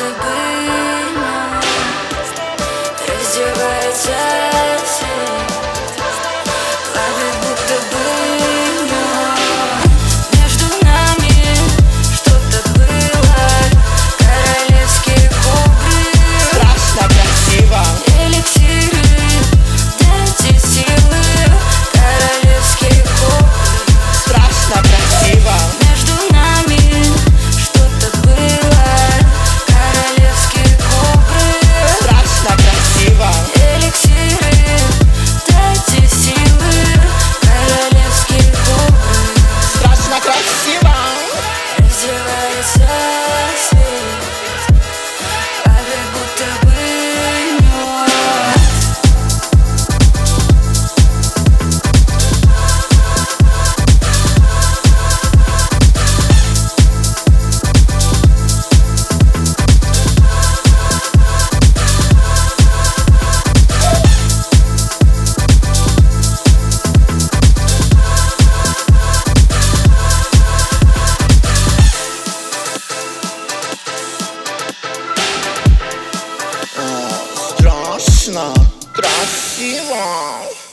будто бы раздевается свет, плавит будто бы между нами что-то было. Королевские кобры, страшно красиво, эликсиры, дайте силы. Королевские кобры, страшно красиво, между нами что-то было. Королевские кобры, страшно красиво, эликсиры, дайте силы. Королевские кобры, страшно красиво, раздевается свет, плавит будто бы мед. страшно красиво.